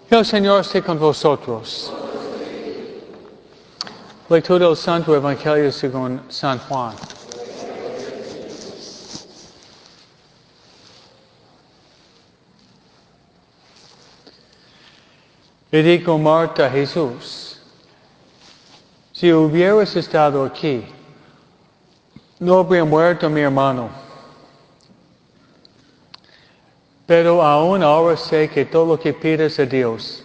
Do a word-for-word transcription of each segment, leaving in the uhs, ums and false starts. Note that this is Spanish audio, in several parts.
El Señor esté con vosotros. Lectura del Santo Evangelio según San Juan. Le dijo Marta a Jesús: si hubieras estado aquí, no habría muerto mi hermano. Pero aún ahora sé que todo lo que pides a Dios,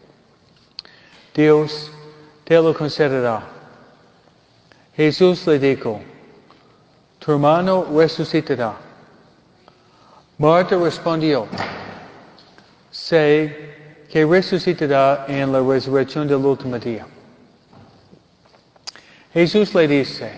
Dios te lo concederá. Jesús le dijo: tu hermano resucitará. Marta respondió: sé que resucitará en la resurrección del último día. Jesús le dice: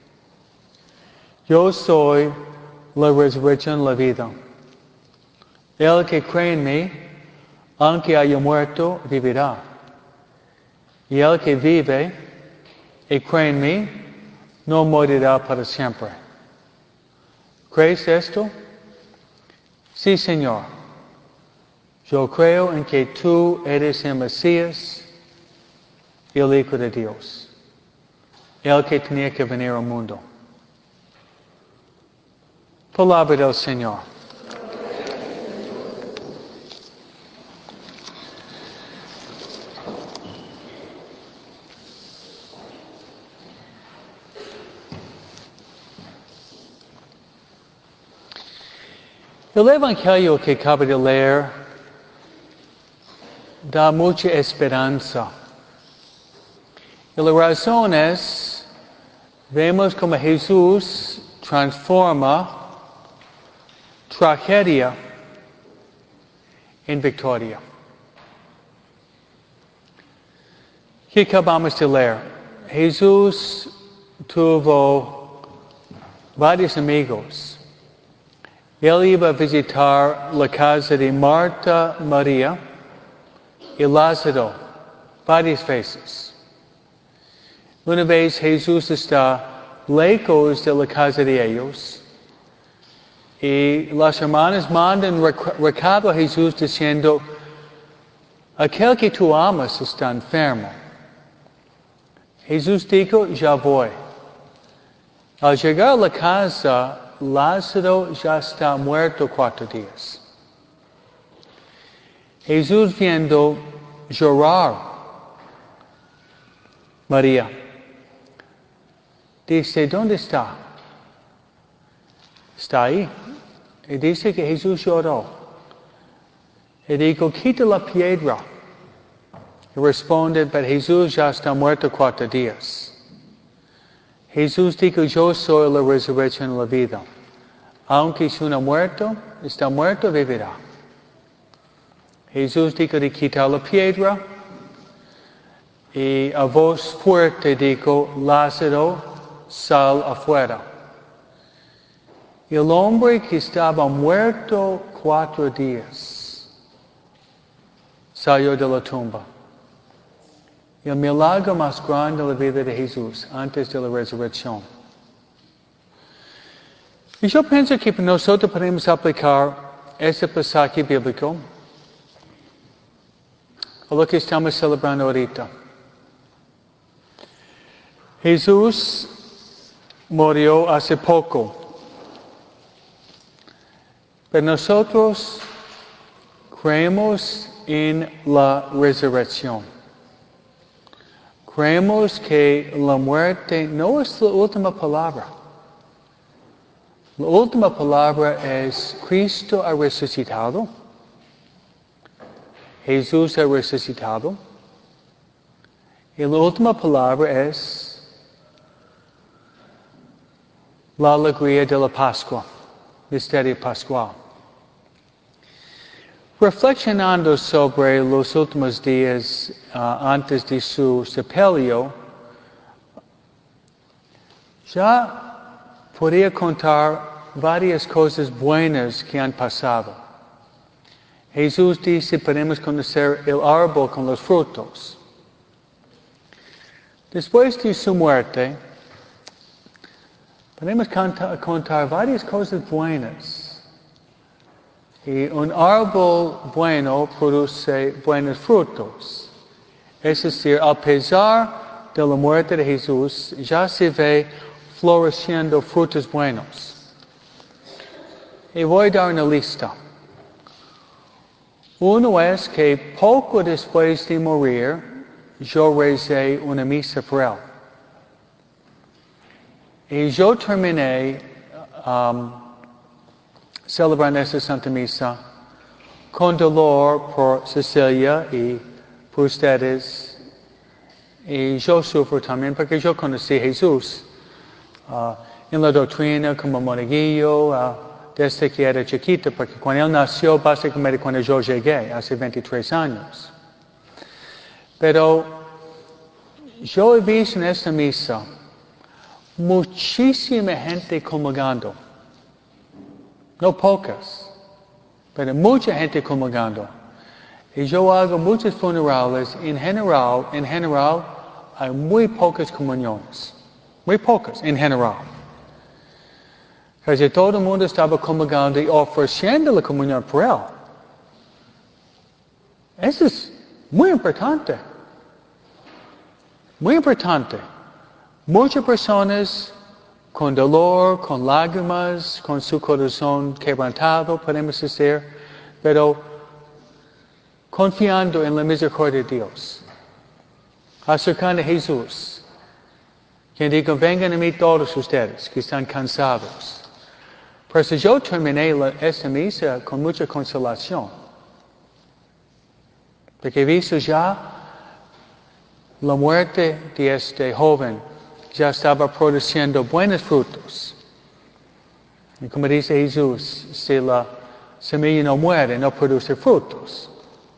yo soy la resurrección y la vida. El que cree en mí, aunque haya muerto, vivirá. Y el que vive y cree en mí, no morirá para siempre. ¿Crees esto? Sí, Señor. Yo creo en que tú eres el Mesías, el Hijo de Dios, el que tenía que venir al mundo. Palabra del Señor. El Evangelio que acabo de leer da mucha esperanza. Y la razón es, vemos como Jesús transforma tragedia en victoria. ¿Qué acabamos de leer? Jesús tuvo varios amigos. Él iba a visitar la casa de Marta, María y Lázaro varias veces. Una vez Jesús está lejos de la casa de ellos y las hermanas mandan recado a Jesús diciendo: aquel que tú amas está enfermo. Jesús dijo: ya voy. Al llegar a la casa, Lázaro ya está muerto cuatro días. Jesús, viendo llorar María, dice: ¿dónde está? Está ahí. Y dice que Jesús lloró. Y dijo: quita la piedra. Y responde: pero Jesús ya está muerto cuatro días. Jesús dijo: yo soy la resurrección y la vida. Aunque si uno muerto, está muerto, vivirá. Jesús dijo de quitar la piedra. Y a voz fuerte dijo: Lázaro, sal afuera. Y el hombre que estaba muerto cuatro días salió de la tumba. Y el milagro más grande de la vida de Jesús antes de la resurrección. Y yo pienso que nosotros podemos aplicar este pasaje bíblico a lo que estamos celebrando ahorita. Jesús murió hace poco. Pero nosotros creemos en la resurrección. Creemos que la muerte no es la última palabra. La última palabra es: Cristo ha resucitado. Jesús ha resucitado. Y la última palabra es la alegría de la Pascua, misterio pascual. Reflexionando sobre los últimos días uh, antes de su sepelio, ya podría contar varias cosas buenas que han pasado. Jesús dice: podemos conocer el árbol con los frutos. Después de su muerte, podemos contar, contar varias cosas buenas Y un árbol bueno produce buenos frutos. Es decir, a pesar de la muerte de Jesús, ya se ve floreciendo frutos buenos. Y voy a dar una lista. Uno es que poco después de morir, yo recé una misa por él. Y yo terminé um, celebrando esta Santa Misa con dolor por Cecilia y por ustedes. Y yo sufro también porque yo conocí a Jesús uh, en la doctrina como monaguillo uh, desde que era chiquito, porque cuando él nació, básicamente cuando yo llegué, hace veintitrés años. Pero yo he visto en esta misa muchísima gente comulgando. No pocas, pero mucha gente comulgando. Y yo hago muchos funerales. En general, en general, hay muy pocas comuniones. Muy pocas, en general. Porque todo el mundo estaba comulgando y ofreciendo la comunión por él. Eso es muy importante. Muy importante. Muchas personas con dolor, con lágrimas, con su corazón quebrantado, podemos decir, pero confiando en la misericordia de Dios. Acercando a Jesús. Quien diga, vengan a mí todos ustedes que están cansados. Por eso yo terminé la, esta misa con mucha consolación. Porque he visto ya la muerte de este joven ya estaba produciendo buenos frutos. Y como dice Jesús, si la semilla no muere, no produce frutos.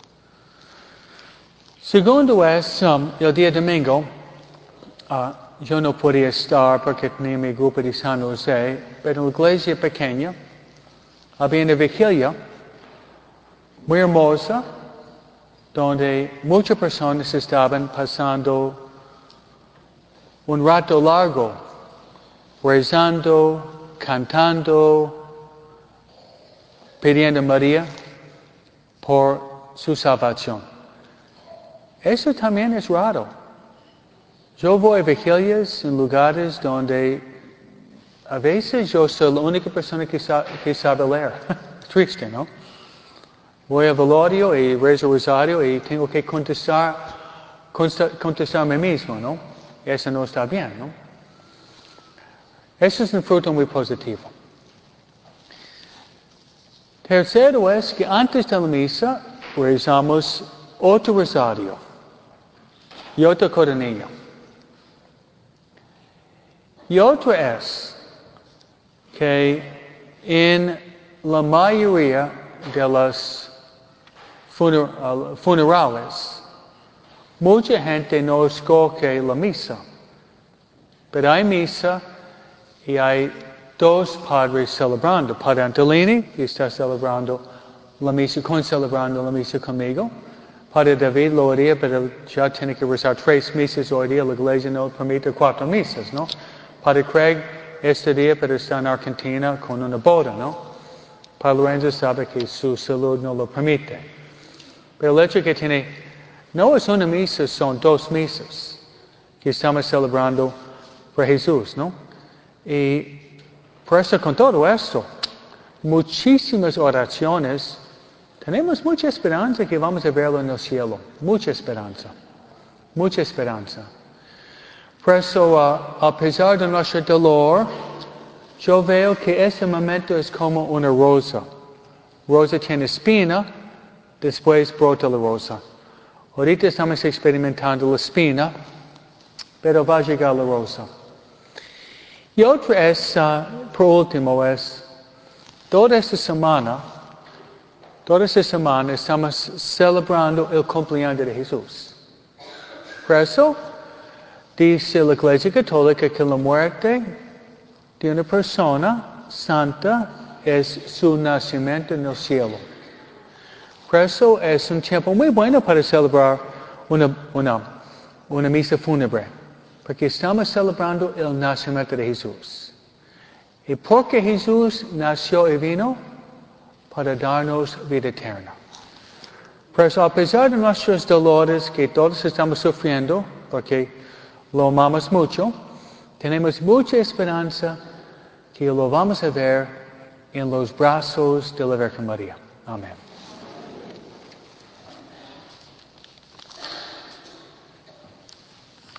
Segundo es, um, el día domingo, uh, yo no podía estar porque tenía mi grupo de San José, pero en la iglesia pequeña había una vigilia muy hermosa, donde muchas personas estaban pasando un rato largo, rezando, cantando, pidiendo a María por su salvación. Eso también es raro. Yo voy a vigilias en lugares donde a veces yo soy la única persona que, sa- que sabe leer. Triste, ¿no? Voy al velorio y rezo rosario y tengo que contestar, consta- contestar a mí mismo, ¿no? Eso no está bien, ¿no? Eso es un fruto muy positivo. Tercero es que antes de la misa rezamos otro rosario y otro coronillo. Y otro es que en la mayoría de las funer- uh, funerales, mucha gente no escoge la misa. Pero hay misa y hay dos padres celebrando. Padre Antolini, que está celebrando la misa, con celebrando la misa conmigo. Padre David lo haría, pero ya tiene que rezar tres misas hoy día. La iglesia no permite cuatro misas, ¿no? Padre Craig este día, pero está en Argentina con una boda, ¿no? Padre Lorenzo sabe que su salud no lo permite. Pero el hecho que tiene, no es una misa, son dos misas que estamos celebrando por Jesús, ¿no? Y por eso con todo esto, muchísimas oraciones, tenemos mucha esperanza que vamos a verlo en el cielo. Mucha esperanza. Mucha esperanza. Por eso, uh, a pesar de nuestro dolor, yo veo que este momento es como una rosa. Rosa tiene espina, después brota la rosa. Ahorita estamos experimentando la espina, pero va a llegar la rosa. Y otro es, uh, por último, es, toda esta semana, toda esta semana estamos celebrando el cumpleaños de Jesús. Por eso, dice la Iglesia Católica que la muerte de una persona santa es su nacimiento en el cielo. Por eso es un tiempo muy bueno para celebrar una, una, una misa fúnebre, porque estamos celebrando el nacimiento de Jesús. ¿Y por qué Jesús nació y vino? para darnos vida eterna. Por eso, a pesar de nuestros dolores que todos estamos sufriendo, porque lo amamos mucho, tenemos mucha esperanza que lo vamos a ver en los brazos de la Virgen María. Amén.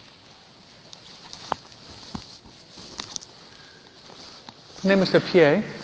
Tenemos de pie.